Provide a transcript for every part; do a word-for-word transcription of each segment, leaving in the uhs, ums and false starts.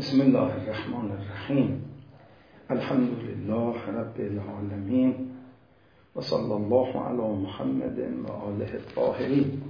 بسم الله الرحمن الرحیم. الحمد لله رب العالمین و صلی الله علی محمد و آله الطاهرین.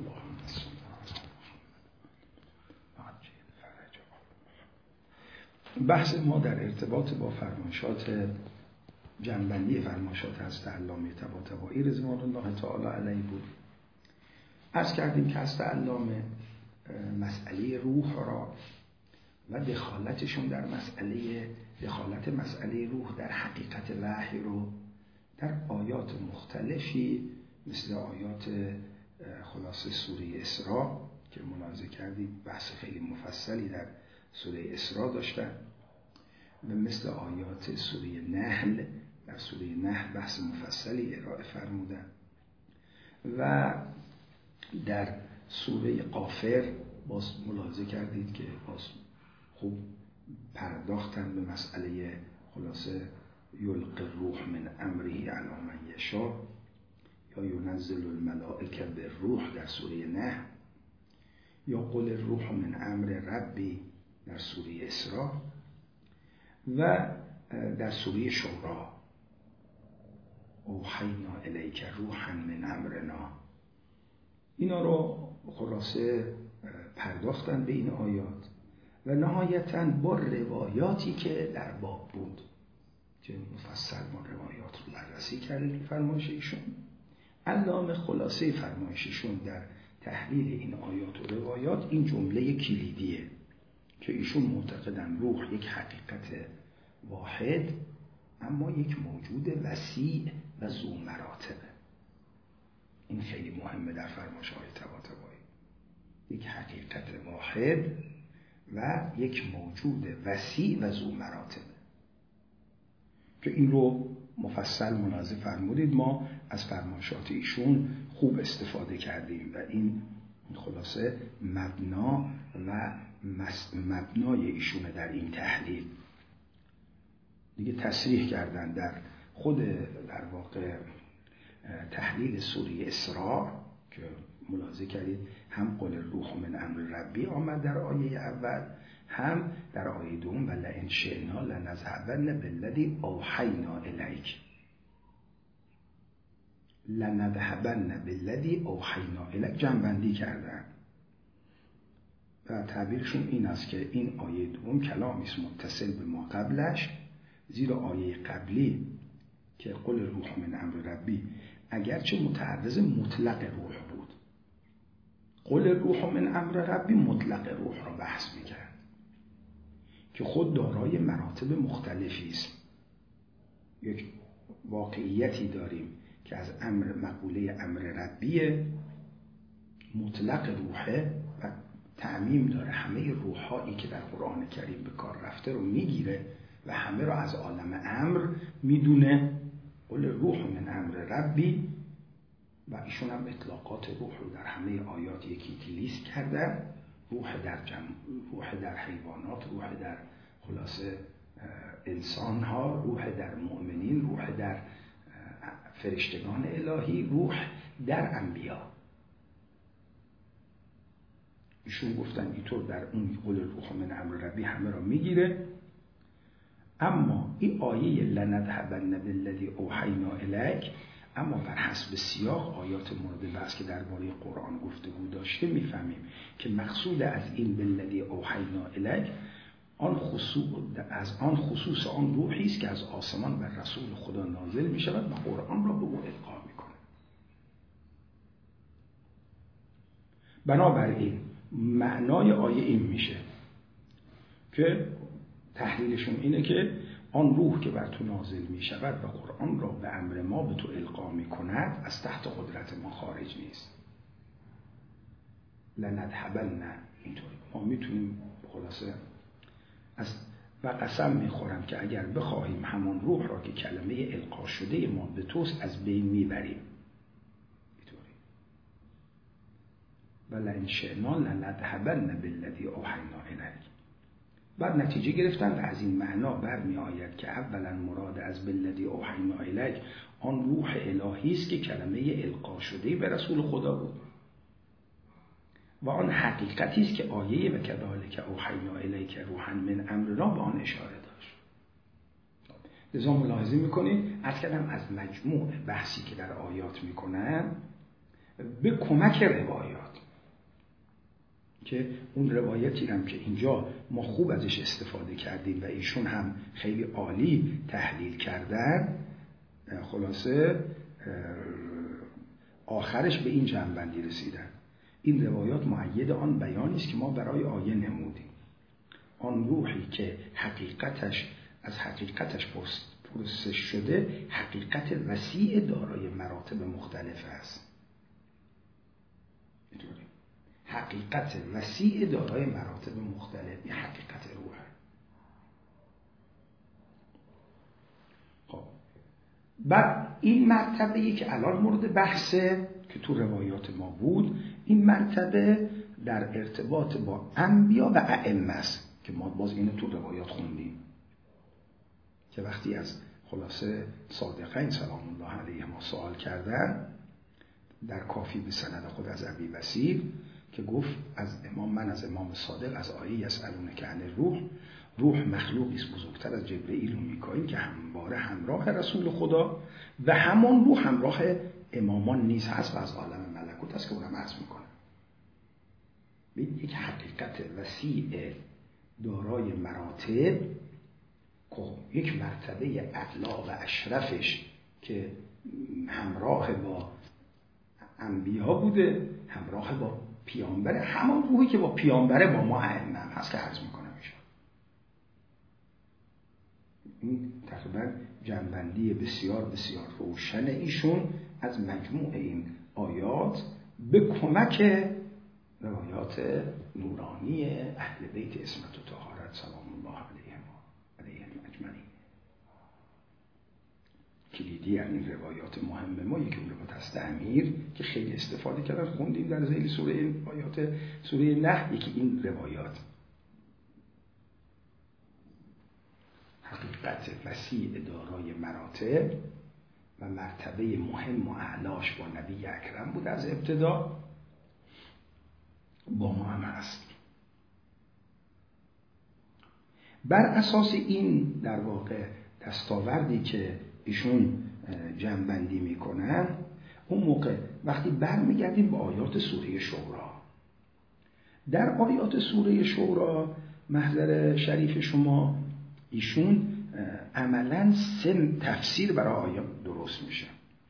بحث ما در ارتباط با فرمایشات جنبندی فرمایشات حضرت علامه طباطبایی رضوان الله تعالی علیه بود. عرض کردیم که حضرت علامه مسئله روح را و دخالتشون در مسئله دخالت مسئله روح در حقیقت وحی رو در آیات مختلفی مثل آیات خلاصه سوره اسراء که ملاحظه کردید بحث خیلی مفصلی در سوره اسراء داشتن و مثل آیات سوره نحل در سوره نحل بحث مفصلی ارائه فرمودن و در سوره غافر باز ملاحظه کردید که باز خوب پرداختن به مسئله خلاصه یلقی الروح من امره علی من یشاء یا ینزل الملائکه بالروح در سوره نحل یا قل الروح من امر ربی در سوره اسراء و در سوره شورا اوحینا الیک روحا من امرنا. اینا رو خلاصه پرداختن به این آیات و نهایتاً با روایاتی که در باب بود که مفصل ما روایات رو بررسی کردیم که فرمایش ایشون علامه خلاصه فرمایششون در تحلیل این آیات و روایات این جمله کلیدیه که ایشون معتقدن روح یک حقیقت واحد اما یک موجود وسیع و ذو مراتبه. این خیلی مهمه در فرمایش‌های طباطبایی. یک حقیقت واحد و یک موجود وسیع و ذو مراتبه که این رو مفصل ملاحظه فرمودید. ما از فرمایشات ایشون خوب استفاده کردیم و این خلاصه مبنا و مبنای ایشونه در این تحلیل. دیگه تصریح کردن در خود در واقع تحلیل سوره اسراء که ملاحظه کردید هم قل الروح من امر ربی آمد در آیه اول هم در آیه دوم و لئن شئنا لنذهبن بالذی اوحینا الیک لنذهبن بالذی اوحینا الیک جمع‌بندی کردن و تعبیرشون این است که این آیه دوم کلامی است متصل به ما قبلش، زیرا آیه قبلی که قل الروح من امر ربی اگرچه متعرض مطلق روح بود، قل الروح من امر ربی مطلق روح را بحث میکرد که خود دارای مراتب مختلفی است. یک واقعیتی داریم که از امر مقوله امر ربی مطلق روحه و تعمیم داره، همه روحایی که در قرآن کریم به کار رفته رو میگیره و همه را از عالم امر میدونه. قل روح من امر ربی و ایشون هم اطلاقات روح رو در همه آیات یکی یکی لیست کردن. روح در جمع، روح در حیوانات، روح در خلاصه انسان ها، روح در مؤمنین، روح در فرشتگان الهی، روح در انبیا. ایشون گفتن اینطور در اون قل روح من امر ربی همه را میگیره. اما این آیه لنذهبن بالذی اوحینا الیک اما بر حسب سیاق آیات مورد بحث که درباره قرآن گفتگو داشته میفهمیم که مقصود از این بالذی اوحینا الیک آن خصوص از آن خصوص آن روحی است که از آسمان بر رسول خدا نازل می شود و قرآن را به او القا می کند. بنابراین معنای آیه این میشه که تحلیلشون اینه که آن روح که بر تو نازل می شود و قرآن را به امر ما به تو القا می کند از تحت قدرت ما خارج نیست. لنذهبن اینطوری ما میتونیم خلاصه از و قسم میخورم که اگر بخواهیم همان روح را که کلمه القا شده ما به توست از بین میبریم. اینطوری و لئن شئنا لنذهبن بالذی اوحینا الیک. بعد نتیجه گرفتن و از این معنا برمی آید که اولا مراد از بالذی اوحینا الیک آن روح الهی است که کلمه القا شده به رسول خدا بود و آن حقیقتی است که آیه و کذالک اوحینا الیک روحا من امرنا به آن اشاره داشت. لذا ملاحظه میکنید از کلم از مجموع بحثی که در آیات میکنن به کمک روایات، که اون روایتی هم که اینجا ما خوب ازش استفاده کردیم و ایشون هم خیلی عالی تحلیل کردن، خلاصه آخرش به این جنبندی رسیدن: این روایات مؤید آن بیانی است که ما برای آیه نمودیم. آن روحی که حقیقتش از حقیقتش پرسش شده حقیقت وسیع دارای مراتب مختلف است. می‌دونید حقیقت وسیع دارای مراتب مختلف این حقیقت روحه. خب بعد این مرتبه‌ای که الان مورد بحثه که تو روایات ما بود، این مرتبه در ارتباط با انبیا و ائمه است که ما باز اینو تو روایات خوندیم که وقتی از خلاصه صادقین سلام الله علیهم سوال کردن در کافی به سند خود از ابی بصیر که گفت از امام من از امام صادق از آیه یسألونک عن الروح، روح مخلوقی است بزرگتر از جبرئیل و میکائیل که همواره همراه رسول خدا و همون روح همراه امامان نیز هست و از عالم ملکوت است که اونم عرض میکنه. یک حقیقت وسیع دارای مراتب، یک مرتبه اعلی و اشرفش که همراه با انبیا بوده، همراه با پیامبره، همان روحی که با پیامبره با ما ائمه هم هست که عرض میکنم ایشون. این تقریبا جنبندی بسیار بسیار روشن ایشون از مجموع این آیات به کمک روایات نورانی اهل بیت عصمت و طهارت سلام الله علیهم و علیهم اجمعین. کلیدی از این روایات مهم ما یکی اون روایت از تعمیر که خیلی استفاده کردن خوندیم در ذیل سوره این آیات سوره نحل، یکی این روایات حقیقت وسیع دارای مراتب و مرتبه مهم و اعلاش با نبی اکرم بود از ابتدا، با ما هم هست. بر اساس این در واقع دستاوردی که ایشون جمع‌بندی میکنن، اون موقع وقتی برمیگردیم به آیات سوره شورا، در آیات سوره شورا محضر شریف شما ایشون عملاً سه تفسیر برای آیات درست میشه.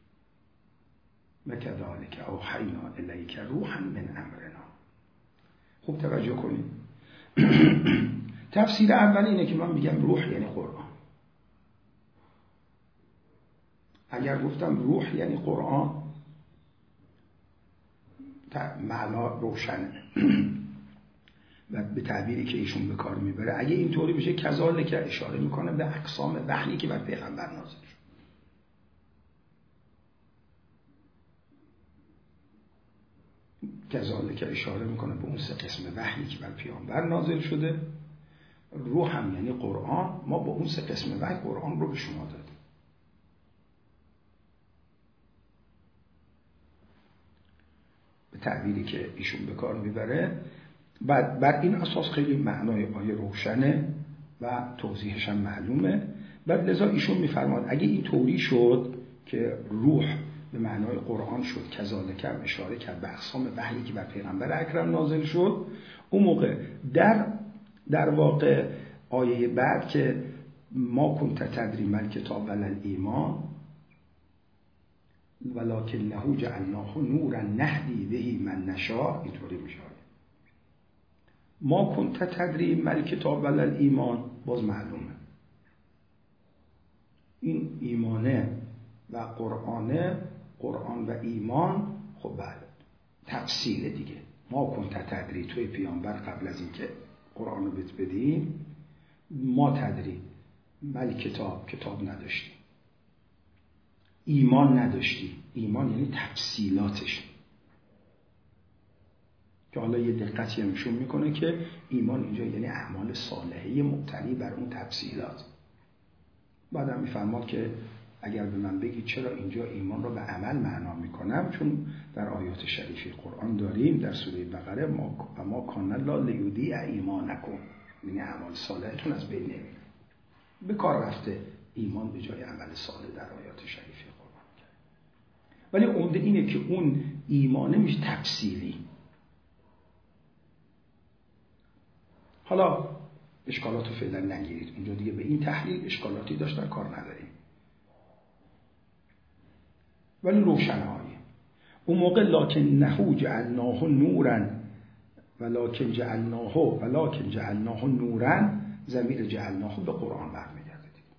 و کذالک اوحینا الیک روحا من امرنا. خوب توجه کنید. تفسیر اول اینه که من میگم روح یعنی قرآن. اگر گفتم روح یعنی قرآن معنا روشنه و به تعبیری که ایشون به کار میبره اگه اینطوری بشه کذالک اشاره میکنه به اقسام وحی که بر پیغمبر نازل شد. کذالک اشاره میکنه به اون سه قسم وحی که بر پیغمبر نازل شده. روح هم یعنی قرآن، ما با اون سه قسم وحی قرآن رو به شما دادیم. به تعبیری که ایشون به کار میبره. بعد بر این اساس خیلی معنای آیه روشنه و توضیحش هم معلومه. بعد لذا ایشون میفرماد اگه این طوری شد که روح به معنای قرآن شد، کذالک هم اشاره کرد به اقسام وحی که بر پیغمبر اکرم نازل شد، اون موقع در در واقع آیه بعد که ما کنت تدری ما الکتاب ولا الایمان ولکنه جعلناه نورا نهدی به من نشاء، اینطوری میشه. ما کنت تدری ما الکتاب ولا الایمان باز معلومه این ایمانه و قرآنه، قرآن و ایمان. خب بله تفصیل دیگه. ما کنت تدری توی پیامبر قبل از اینکه قرآن رو بهت بدیم ما تدری ولی کتاب کتاب نداشتی، ایمان نداشتی. ایمان یعنی تفصیلاتش که حالا یه دقتی همشون میکنه که ایمان اینجا یعنی اعمال صالحه مبتنی بر اون تفصیلات. بعد هم میفرماد که اگر به من بگید چرا اینجا ایمان رو به عمل معنا میکنم، چون در آیات شریفه قرآن داریم در سوره بقره ما ما کان لا لیودیع ایمانکم، یعنی اعمال صالحتون از بین نمیره. به کار رفته ایمان به جای عمل صالح در آیات شریفه قرآن کرد. ولی عمده اینه که اون ایمان میشه تفصیلی. حالا اشکالات رو فعلا نگیرید، اونجا دیگه به این تحلیل اشکالاتی داشتن کار نداریم، ولی روشنایی اون موقع لکن نهو جعلناه نورا ولکن جعلناه ولکن جعلناه نورا، ضمیر جعلناه به قرآن برمیگرده.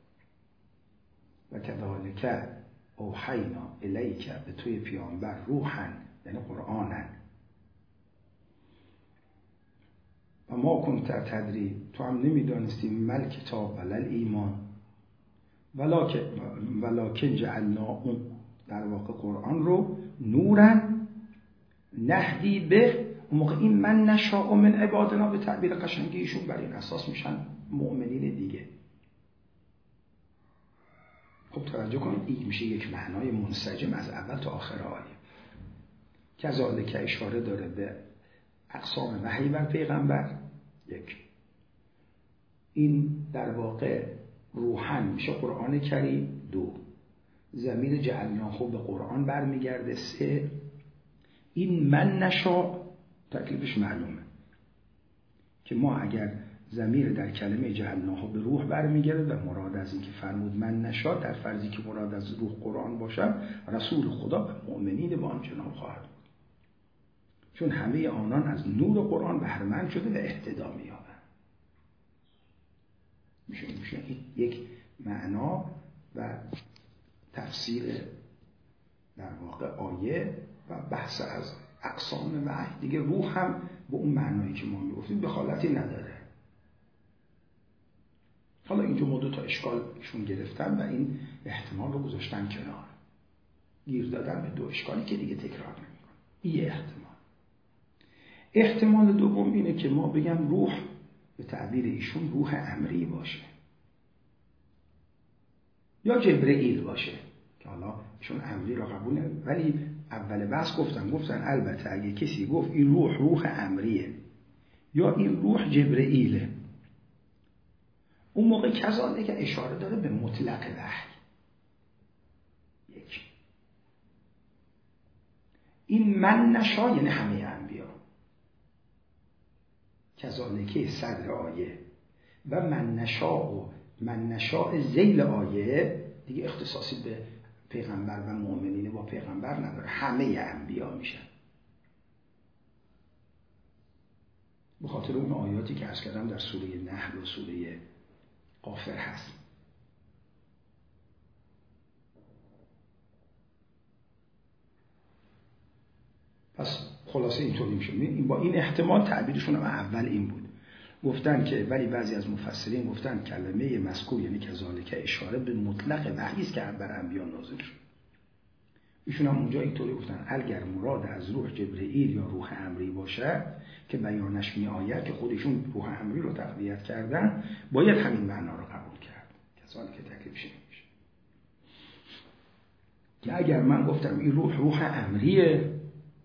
و کذالک اوحینا الیک، به توی پیامبر روحا یعنی قرآنن. و ما کنت تدری، تو هم نمیدانستی مل کتاب ولل ایمان، ولکن ولکن جعلناه، در واقع قرآن رو نورن نهدی به. اون موقع این من نشاء من عبادنا به تعبیر قشنگی ایشون بر این اساس میشن مؤمنین دیگه. خب توجه کنید این میشه یک معنای منسجم از اول تا آخر آیه. کذالک اشاره داره به اقسام وحی بر پیغمبر. یک، این در واقع روحن میشه قرآن کریم. دو، ضمیر جعلناه به قرآن برمیگرده. سه، این من نشاء تکلیفش معلومه که ما اگر ضمیر در کلمه جعلناه به روح برمیگرده و مراد از این که فرمود من نشاء، در فرضی که مراد از روح قرآن باشم، رسول خدا به مؤمنین با آن جناب خواهد بود، چون همه آنان از نور قرآن بهره‌مند شده و اهتدا می‌یابند. میشه میشه یک معنا و تفسیر در واقع آیه و بحث از اقسام وحی. دیگه روح هم به اون معنایی که ما میگفتیم دخالتی نداره. حالا اینجا ما دو تا اشکالشون گرفتن و این احتمال رو گذاشتن کنار، گیر دادن به دو اشکالی که دیگه تکرار نمی‌کنه. این احتمال. احتمال دوم اینه که ما بگم روح به تعبیر ایشون روح امری باشه یا جبرئیل باشه، که حالا ایشون امری را قبول نمی‌کنه، ولی اول بحث گفتن گفتن البته اگه کسی گفت این روح روح امریه یا این روح جبرئیله، اون موقع کذالک که اشاره داره به مطلق وحی. یک، این من نشاء یعنی همه انبیا، کذالک صدر آیه، و من نشاء و من نشاء ذیل آیه دیگه اختصاصی به پیغمبر و مؤمنین با پیغمبر نداره، همه انبیا میشن. به خاطر اون آیاتی که عرض کردم در سوره نحل و سوره غافر هست. پس خلاصه اینطوری میشه. این با این احتمال تعبیرشون هم اول این بود، گفتن که ولی بعضی از مفسرین گفتن کلمه مذکور یعنی کذالک اشاره به مطلق وحی است که بر انبیا نازل شد. ایشون هم اونجا اینطوری گفتن اگر مراد از روح جبرئیل یا روح امری باشه که بیانش می آید که خودشون روح امری رو تقویت کردن، باید همین معنا رو قبول کرد. کذالک تکلیف میشه که اگر من گفتم این روح روح امریه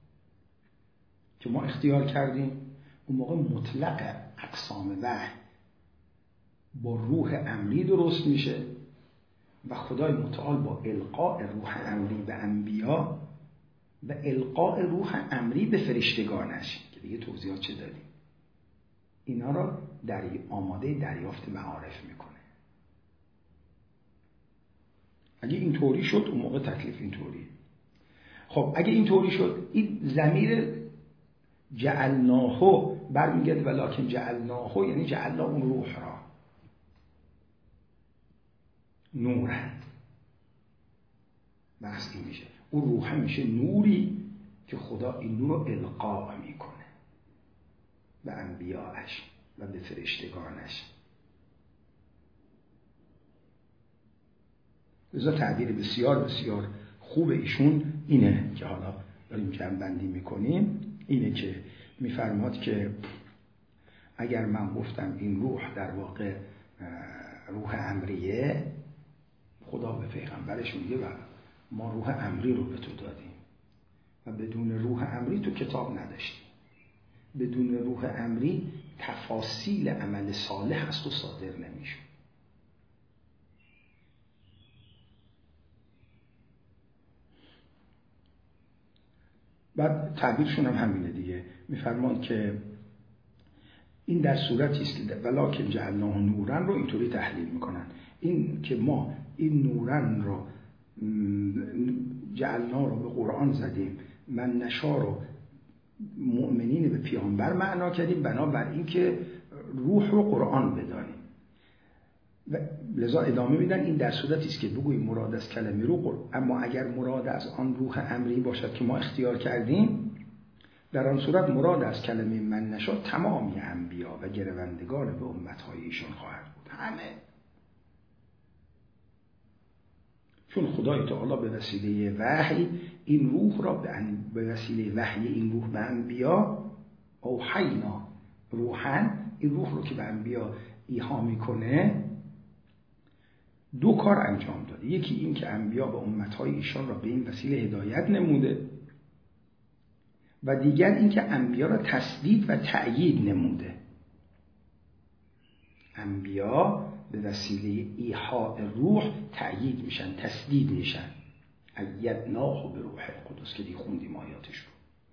که ما اختیار کردیم، اون موقع مطلق اقسام وحی با روح امری درست میشه و خدای متعال با القاء روح امری به انبیا و القاء روح امری به فرشتگانش که دیگه توضیحات چه دادیم، اینا را در آماده دریافت معارف میکنه. اگه این طوری شد اون موقع تکلیف این طوری. خب اگه این طوری شد، این ضمیر جعلناه برمیگرده ولکن جعلناه یعنی جعلنا اون روح را نورن. بحث این میشه اون روح میشه نوری که خدا این نور رو القا میکنه به انبیاءش و به فرشتگانش. لذا تعبیر بسیار بسیار خوب ایشون اینه که حالا داریم جمع بندی میکنیم، اینه که میفرماد که اگر من گفتم این روح در واقع روح امریه، خدا به پیغمبرش میگه و ما روح امری رو به تو دادیم و بدون روح امری تو کتاب نداشتی. بدون روح امری تفاصیل عمل صالح از تو صادر نمیشه. بعد تعبیرشون هم همینه دیگه، میفرمان که این در صورتی است که ولکن جعلناه نورا رو اینطوری تحلیل میکنن، این که ما این نورن رو جعلنا رو به قرآن زدیم، من نشا رو مؤمنین به پیامبر معنا کردیم، بنابر این که روح رو قرآن بدانیم. و لذا ادامه میدن این در صورتی است که بگوییم مراد از کلمه روح قرآن، اما اگر مراد از آن روح امری باشد که ما اختیار کردیم، در آن صورت مراد از کلمه من نشا تمامی انبیا و گروندگان به امتهای ایشان خواهد بود، همه. چون خدای تعالی به وسیله وحی این روح را به وسیله وحی این روح به انبیا اوحینا روحن، این روح رو که به انبیا ایحا میکنه دو کار انجام داده. یکی این که انبیا به امتهای ایشان را به این وسیله هدایت نموده و دیگر این که انبیا را تسدید و تأیید نموده. انبیا به وسیله ایحاء روح تأیید میشن، تسدید میشن. ایدناه به روح القدس که دی خوندیم آیاتش رو.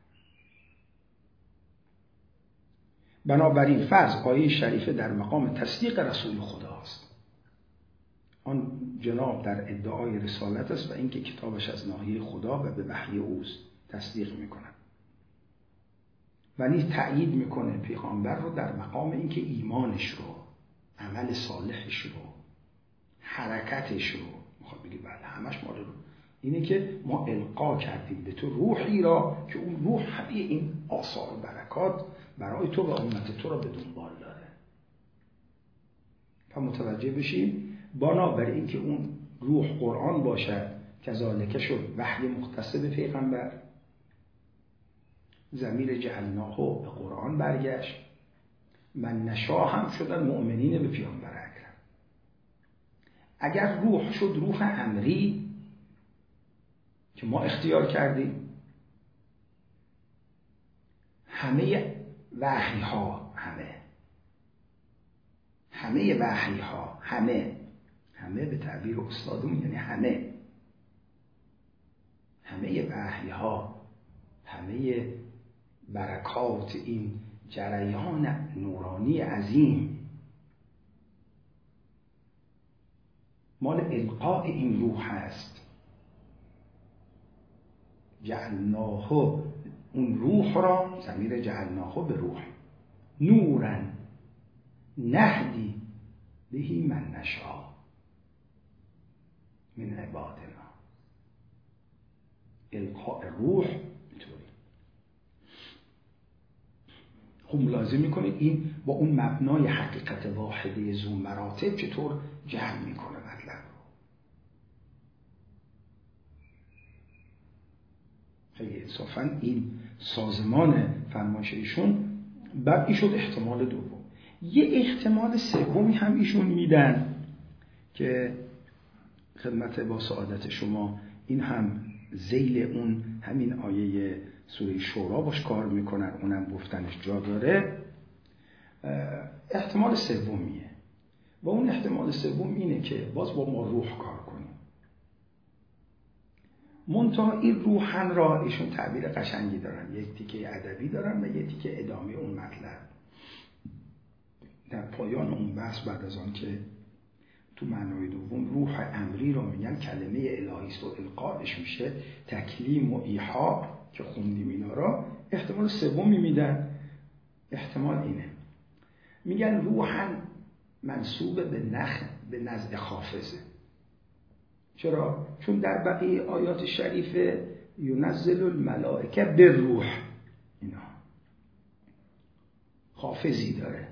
بنابراین فرض آیه شریفه در مقام تصدیق رسول خداست. آن جناب در ادعای رسالت است و اینکه کتابش از ناحیه خدا و به وحی اوست تصدیق میکنن. و نیز تأیید میکنه پیغمبر رو در مقام اینکه ایمانش رو، عمل صالحش رو، حرکتش رو، میخواد بگی بعد همش ما رو اینه که ما القا کردیم به تو روحی را که اون روح همه این آثار و برکات برای تو و امت تو را به دنبال داره. تا متوجه بشیم بنابر این که اون روح قرآن باشد، کذالک شد وحی مختص به پیغمبر، ضمیر جعلناه به قرآن برگشت، من نشا هم شدن مؤمنین به پیامبر اکرم. اگر روح شد روح امری که ما اختیار کردیم، همه وحی ها همه همه وحی ها همه همه به تعبیر استادم یعنی همه همه وحی ها، همه برکات این جریان نورانی عظیم مال القاء این روح هست. جعلناه، اون روح را ضمیر جعلناه به روح، نورن نهدی بهی من نشا من عبادنا. القاء روح اینطوری. خب ملاحظه میکنه این با اون مبنای حقیقت واحده ذو مراتب چطور جمع میکنه مطلب رو. خیلی انصافا این سازمان فرمایش ایشون بعد این شد احتمال دوم. یه احتمال سومی هم ایشون میدن که خدمت با سعادت شما این هم ذیل اون همین آیه سوره شورا باش کار میکنن، اونم گفتنش جا داره. احتمال سومیه و اون احتمال سوم اینه که باز با ما روح کار کنیم. منتها این روحن را ایشون تعبیر قشنگی دارن، یک تیکه ادبی دارن و یک تیکه ادامه اون مطلب. در پایان اون بحث بعد از آن که تو معنای دوم روح امری رو میگن کلمه الهی است و القاش میشه تکلیم و ایحاء که خوندیم اینا را، احتمال سومی میدن. احتمال اینه میگن روحن منسوب به نخ به نزع خافزه. چرا؟ چون در بقیه آیات شریفه ینزل الملائکه به روح، اینا خافزی داره.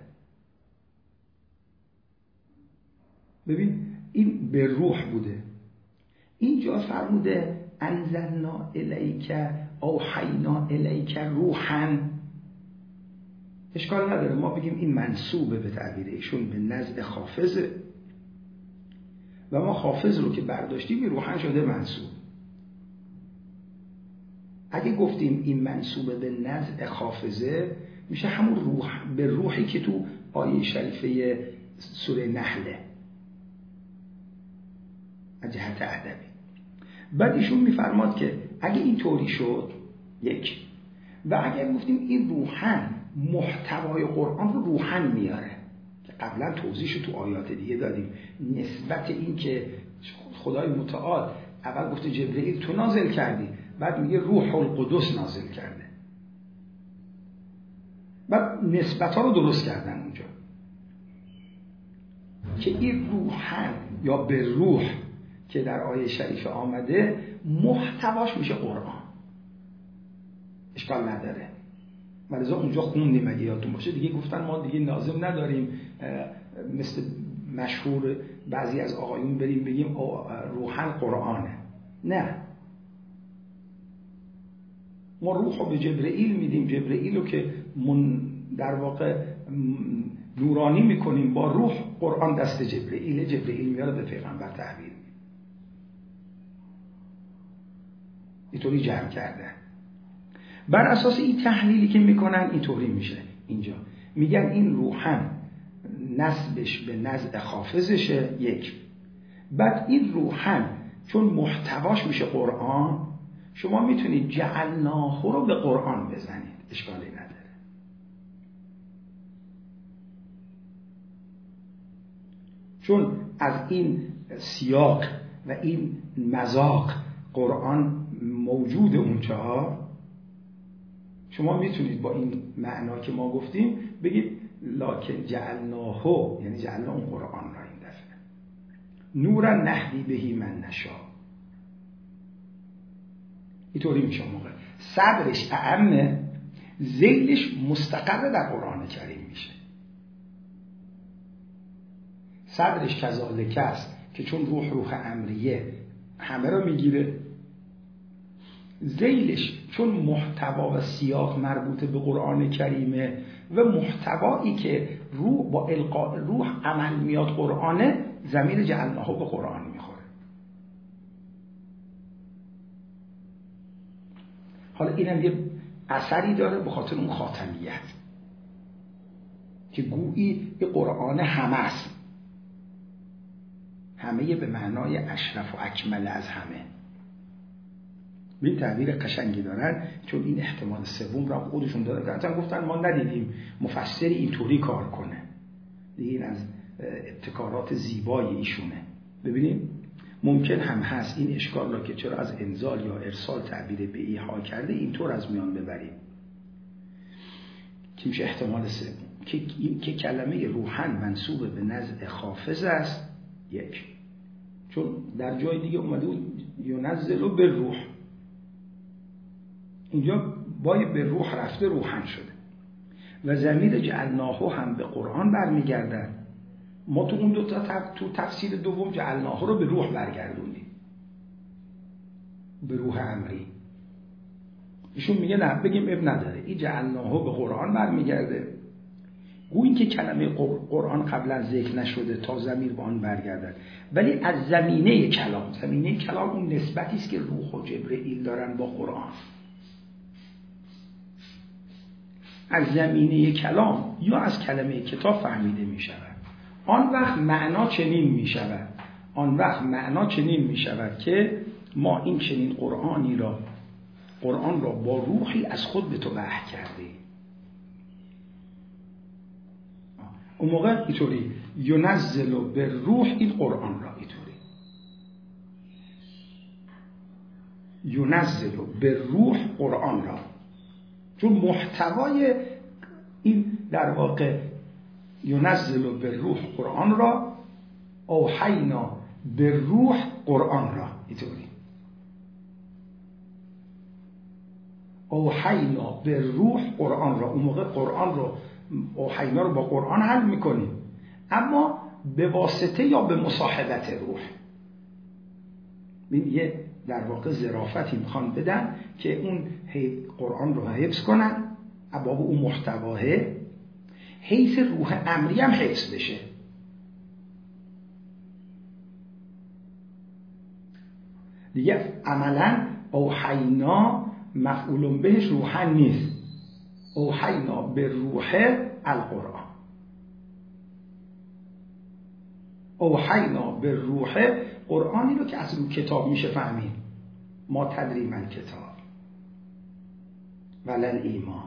ببین این به روح بوده، اینجا فرموده انزلنا الیک اوحینا الیک روحا. اشکال نداره ما بگیم این منسوبه به تعبیر ایشون به نزع خافزه و ما حافظ رو که برداشتیم روحن شده منسوب. اگه گفتیم این منسوب به نزع حافظه میشه همون روح به روحی که تو آیه شریفه سوره نحله از جهت ادبی. بعد ایشون میفرماد که اگه این طوری شد یک، و اگه گفتیم این روحن محتوای قرآن رو روحن میاره که قبلا توضیحش تو آیات دیگه دادیم، نسبت این که خدای متعال اول گفته جبرئیل تو نازل کردی، بعد میگه روح القدس نازل کرده، بعد نسبت ها رو درست کردن اونجا که این روحن یا به روح که در آیه شریف آمده محتواش میشه قرآن، اشکال نداره. ولذا اونجا خوندیم اگه یادتون باشه دیگه، گفتن ما دیگه لازم نداریم مثل مشهور بعضی از آقایون بریم بگیم روحن قرآنه. نه، ما روح رو به جبرئیل میدیم، جبرئیل رو که من در واقع نورانی میکنیم با روح، قرآن دست جبرئیل، جبرئیل میاره به پیغمبر تحویل میده. اینطوری جمع کرده. بر اساس این تحلیلی که میکنن اینطوری میشه. اینجا میگن این روحن نسبش به نزع حافظشه یک، بعد این روحن چون محتواش میشه قرآن، شما میتونید جعلناه رو به قرآن بزنید، اشکالی نداره. چون از این سیاق و این مذاق قرآن موجود اونجا، شما میتونید با این معنا که ما گفتیم بگید لکن جعلناه، یعنی جعلنا اون قرآن را این دفعه نورا نهدی بهی من نشا. اینطوری میشه موقع صدرش اعمه، ذیلش مستقر در قرآن کریم میشه. صدرش کذالک است که چون روح روح امریه همه رو میگیره، ذیلش چون محتوا و سیاق مربوط به قرآن کریمه و محتوایی که روح با القاء روح عمل میاد قرآنه، ضمیر جعلناه به قرآن میخوره. حالا اینم یه اثری داره به خاطر اون خاتمیت که گویی این قرآن همه است، همه به معنای اشرف و اکمل از همه. این تعبیر قشنگی دارن، چون این احتمال سوم را خودشون دادن. گفتن گفتن ما ندیدیم مفسری اینطوری کار کنه. دیگه این از ابتکارات زیبای ایشونه. ببینیم ممکن هم هست این اشکال را که چرا از انزال یا ارسال تعبیر به ایحا کرده اینطور از میان ببریم که میشه احتمال سوم که این که کلمه روحن منسوب به نزع حافظ است یک، چون در جای دیگه اومده بود ینزل به روح، اینجا بای به روح رفته روحن شده و ضمیر جعلناه هم به قرآن برمیگردن. ما تو اون دو تا تو تفسیر دوم جعلناه رو به روح برگردونیم، به روح امری. ایشون میگه نه، بگیم اب نداره، این جعلناه به قرآن برمیگرده. گویی که کلمه قرآن قبلا ذکر نشده تا ضمیر به آن برگردد، ولی از زمینه کلام، زمینه کلام اون نسبتی است که روح و جبرئیل دارن با قرآن. از زمینه کلام یا از کلمه کتاب فهمیده می شود. آن وقت معنا چنین می شود آن وقت معنا چنین می شود که ما این چنین قرآنی را قرآن را با روحی از خود به تو وحی کردیم. اون موقع اینطوری ینزل به روح، این قرآن را اینطوری ینزل به روح قرآن را، چون محتوای این در واقع ینزل به روح قرآن را، اوحینا به روح قرآن را، اینطوری اوحینا به روح قرآن را. اون موقع قرآن رو اوحینا رو با قرآن حل میکنیم، اما به واسطه یا به مصاحبت روح. این یه در واقع ظرافتی میخوان بدن که اون قرآن رو حفظ کنن، ابواب اون محتواه حیث روح امری هم حفظ بشه. دیگه عملا اوحینا مفعول بهش روحن نیست. اوحینا به روح القرآن، اوحینا به روح قرآنی رو که از رو کتاب میشه فهمید. ما تدریم الکتاب ولل ایمان.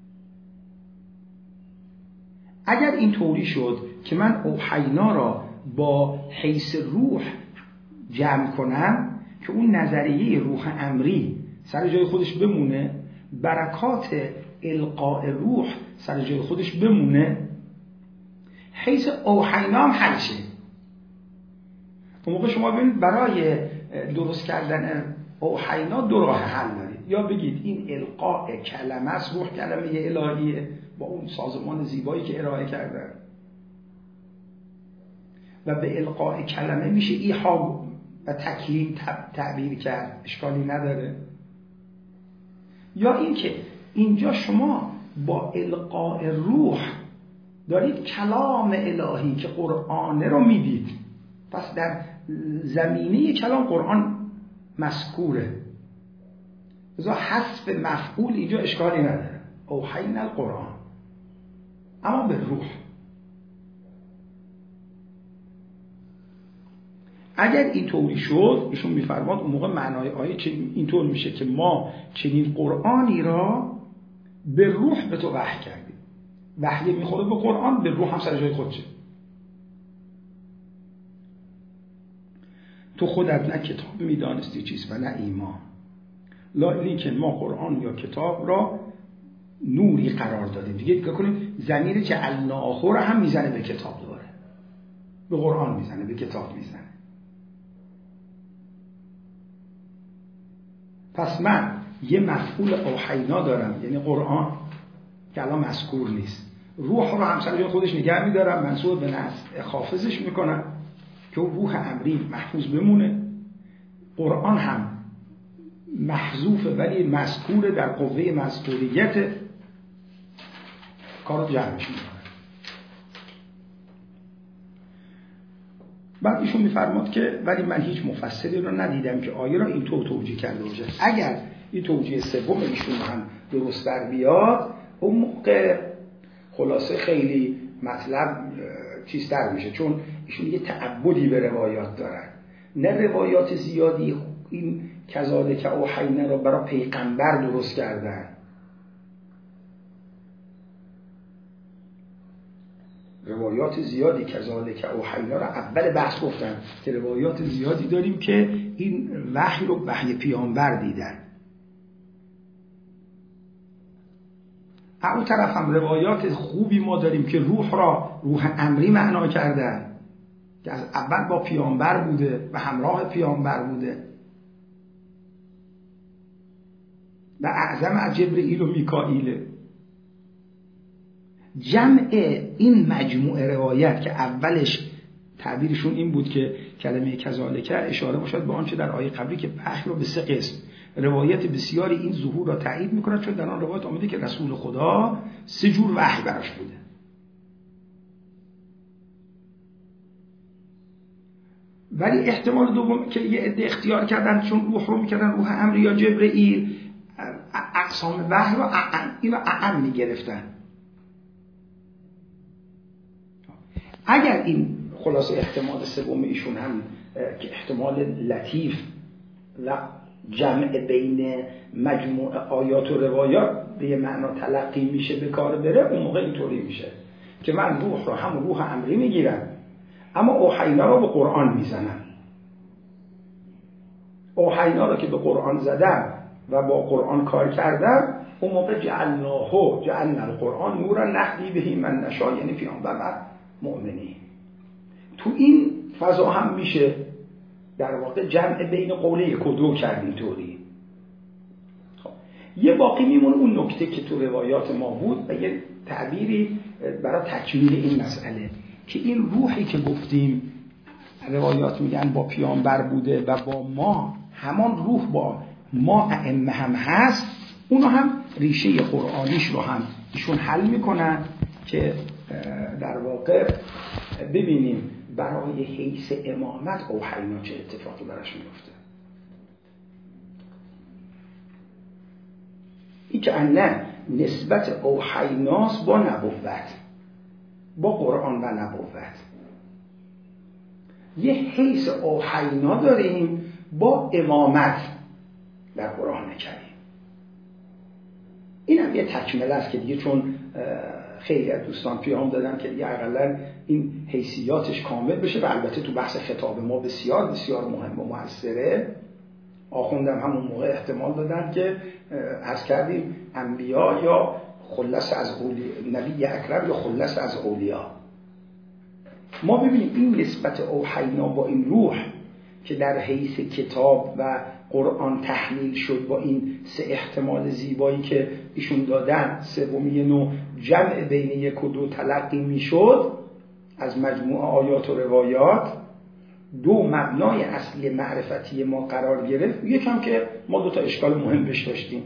اگر این طوری شد که من اوحینا را با حیث روح جمع کنم که اون نظریه روح امری سر جای خودش بمونه، برکات القاء روح سر جای خودش بمونه، حیث اوحینا هم حل شه. اون موقع شما ببینید برای درست کردن اوحینا دو راه حل دارید. یا بگید این القاء کلمه است، روح کلمه الهیه با اون سازمان زیبایی که ارائه کردن و به القاء کلمه میشه ایحا و تکییم تعبیر کرد، اشکالی نداره. یا اینکه اینجا شما با القاء روح دارید کلام الهی که قرآن رو میدید، پس در زمینه کلام قرآن مذکوره، لذا حذف مفعول اینجا اشکالی نداره. اوحینا القرآن، اما به روح. اگر این طوری شد ایشون میفرماد اون موقع معنای آیه اینطور میشه که ما چنین قرآنی را به روح به تو وحی کردیم. وحی میخوره به قرآن، به روح هم سر جای خودشه. تو خودت نه کتاب میدانستی چیست و نه ایمان، لیکن ما قرآن یا کتاب را نوری قرار دادیم. دیگه دیگه کنیم ضمیر جعلناه را هم میزنه به کتاب، دوباره به قرآن میزنه، به کتاب میزنه. پس من یه مفعول اوحینا دارم، یعنی قرآن که الان مذکور نیست. روح رو هم سر جای خودش نگه میدارم، منصوب به نصب حافظش میکنم که روح امری محفوظ بمونه. قرآن هم محذوفه ولی مذکوره، در قوه مذکوریت کارو جمعش میکنه. بعد ایشون میفرماد که ولی من هیچ مفسری رو ندیدم که آیه را اینطور توجیه کرده باشه. اگر این توجیه سوم ایشون هم درست در بیاد، اون موقع خلاصه خیلی مطلب چیزتر میشه، چون ایشون یه تعبدی به روایات دارن، نه روایات زیادی این کذالک اوحینا رو برای پیغمبر درست کردن. روایات زیادی کذالک اوحینا رو اول بحث گفتن که روایات زیادی داریم که این وحی رو وحی پیامبر دیدن. اون طرف هم روایات خوبی ما داریم که روح را روح امری معنا کردن که از اول با پیامبر بوده و همراه پیامبر بوده و اعظم از جبرئیل و میکائیل. جمع این مجموعه روایت که اولش تعبیرشون این بود که کلمه کذالک اشاره باشد به آنچه در آیه قبلی که وحی رو به سه قسم، روایت بسیاری این ظهور را تایید میکنند، چون در آن روایت آمده که رسول خدا سه جور وحی براش بوده. ولی احتمال دوم که یه عده اختیار کردن چون روح رو میکردن روح امر یا جبرئیل، اقسام وحی رو اینو اعم میگرفتن. اگر این خلاصه احتمال سوم ایشون هم که احتمال لطیف و جمع بین مجموع آیات و روایات به معنا تلقی میشه به کار بره، اون موقع اینطوری میشه که من روح رو هم روح امری میگیرم اما اوحینا رو به قرآن میزنم. اوحینا رو که به قرآن زدم و با قرآن کار کردم، اون موقع جعلناه جعلنا القرآن نورا نهدی به من نشاء، یعنی پیامبر و مؤمنین. تو این فضا هم میشه در واقع جمع بین قوله یک و دو کرد اینطوری. خب یه باقی میمونه اون نکته که تو روایات ما بود و یه تعبیری برای تکمیل این مسئله که این روحی که گفتیم روایات میگن با پیامبر بوده و با ما، همان روح با ما ائمه هم هست، اونو هم ریشه قرآنیش رو هم ایشون حل میکنن که در واقع ببینیم برای حیث امامت اوحینا چه اتفاقی براش میفته. که نه نسبت اوحیناست با نبوت، با قرآن و نبوت. یه حیث اوحینا داریم با امامت در قرآن کریم. این هم یه تکمله است که دیگه چون خیلی از دوستان پیام دادن که دیگه اقلا این حیثیاتش کامل بشه و البته تو بحث خطاب ما بسیار بسیار مهم و موثره. آخوندم همون موقع احتمال دادن که عرض کردیم انبیا یا خلص از اولیاء، نبی اکرم یا خلص از اولیاء. ما ببینیم این نسبت اوحینا با این روح که در حیث کتاب و قرآن تحلیل شد با این سه احتمال زیبایی که ایشون دادن، سومی نوع جمع بین یک و دو تلقی میشد از مجموعه آیات و روایات، دو مبنای اصلی معرفتی ما قرار گرفت. یکم که ما دو تا اشکال مهم بهش داشتیم.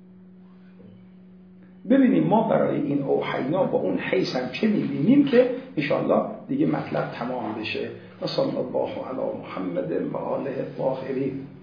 ببینیم ما برای این اوحینا با اون حیث هم چه میبینیم که انشاءالله دیگه مطلب تمام بشه. و صلی الله علی محمد و آله الطاهرین.